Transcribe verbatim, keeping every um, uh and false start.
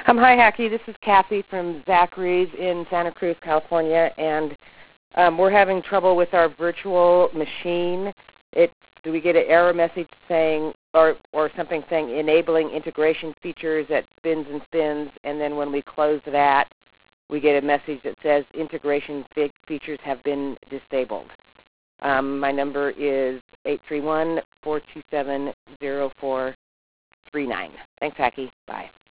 Um, hi, Hacky. This is Kathy from Zachary's in Santa Cruz, California, and um, we're having trouble with our virtual machine. It do we get an error message saying, or or something saying enabling integration features that spins and spins, and then when we close that, we get a message that says integration fe features have been disabled. Um, my number is eight three one, four two seven, zero four three nine. Thanks, Hacky. Bye.